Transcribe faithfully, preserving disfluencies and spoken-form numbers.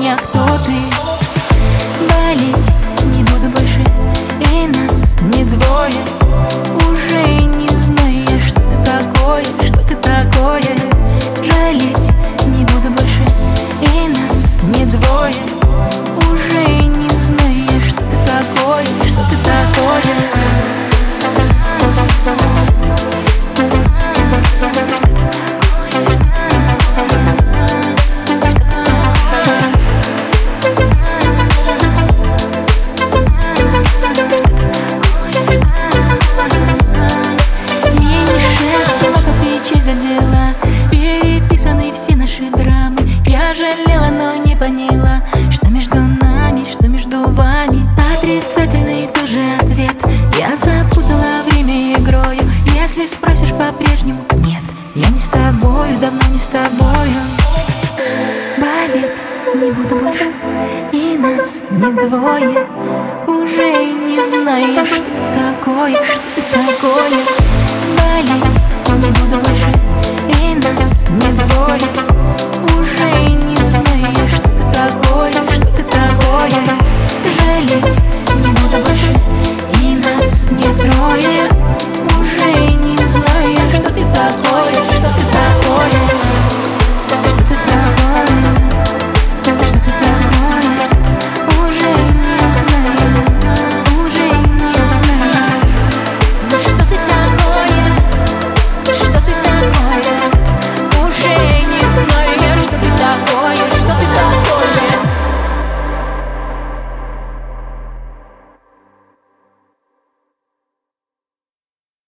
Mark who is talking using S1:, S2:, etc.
S1: меня, кто ты. Болеть не буду больше, и нас не двое. Уже не знаю, что ты такое, что ты такое. Жалеть не буду больше, и нас не двое. Уже не знаю, что ты такое, что ты такое. За дела переписаны все наши драмы. Я жалела, но не поняла, что между нами, что между вами. Отрицательный тоже ответ. Я запутала время игрою. Если спросишь по-прежнему, нет, я не с тобою, давно не с тобою. Болеть не буду больше, и нас не двое. Уже не знаю, что ты такое, что ты такое. Болеть не буду больше, и нас не двое. Уже не знаю, что ты такое, что ты такое. Жалеть